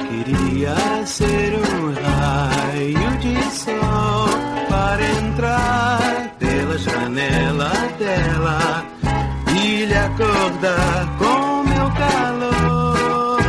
queria ser um raio de sol para entrar pela janela dela e lhe acordar com meu calor.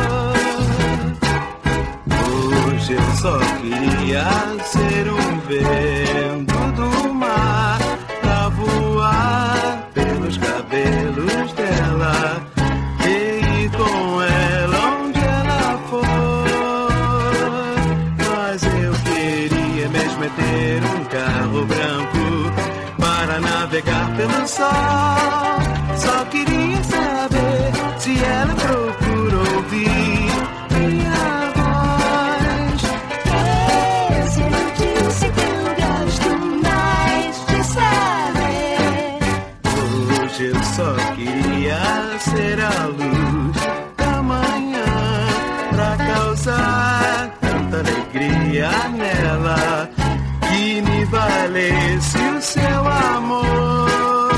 Hoje eu só queria ser um vento do mar pra voar pelos cabelos dela e ir com ela onde ela for. Mas eu queria mesmo é ter um carro branco para navegar pelo sol. Só queria saber se ela procura ouvir minha voz. Se eu disse que eu gosto mais de saber. Hoje eu só queria ser a luz da manhã pra causar tanta alegria nela que me valesse o seu amor.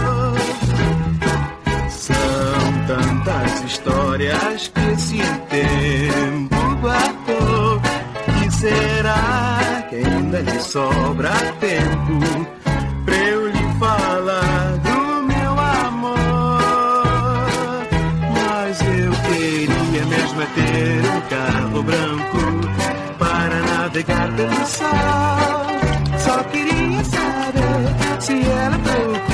São tantas histórias que esse tempo guardou. Que será que ainda lhe sobra tempo pra eu lhe falar do meu amor? Mas eu queria mesmo é ter um carro branco para navegar pelo sol. Só queria saber se ela procura